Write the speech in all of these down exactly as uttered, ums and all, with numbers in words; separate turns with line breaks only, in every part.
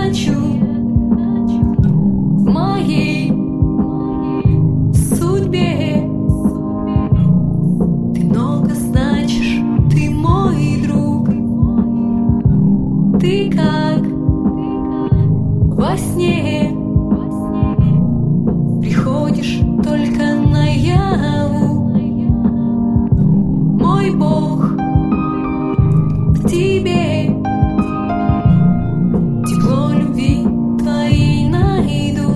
хочу в моей судьбе. Ты много значишь, ты мой друг. Ты как во сне приходишь только наяву. Мой Бог в тебе, тепло любви твоей найду.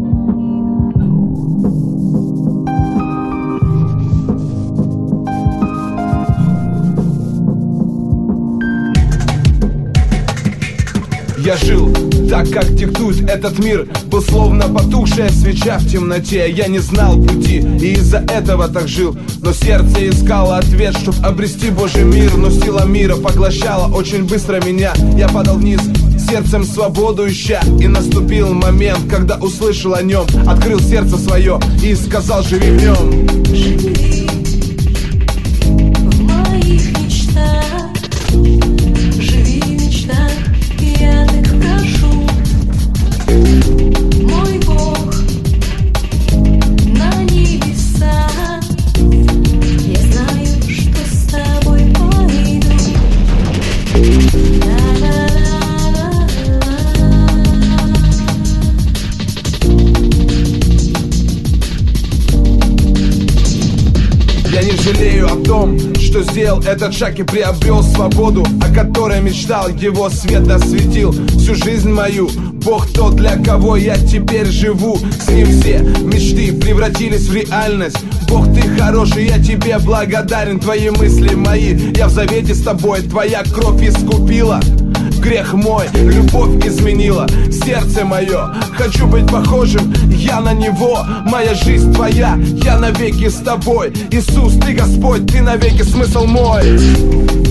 Я жил так, как диктует этот мир. Был словно потухшая свеча в темноте. Я не знал пути и из-за этого так жил. Но сердце искало ответ, чтоб обрести Божий мир. Но сила мира поглощала очень быстро меня. Я падал вниз, сердцем свободу ища. И наступил момент, когда услышал о нем. Открыл сердце свое и сказал: живи в нем.
Живи в моих мечтах, живи в мечтах, я так прошу. Мой Бог на небесах, я знаю, что с тобой пойду.
Я не жалею о том, что сделал этот шаг и приобрел свободу, о которой мечтал, его свет осветил всю жизнь мою. Бог тот, для кого я теперь живу. С ним все мечты превратились в реальность. Бог, ты хороший, я тебе благодарен. Твои мысли мои, я в завете с тобой. Твоя кровь искупила грех мой, любовь изменила сердце мое. Хочу быть похожим я на него. Моя жизнь твоя, я навеки с тобой. Иисус, ты Господь, ты навеки смысл мой.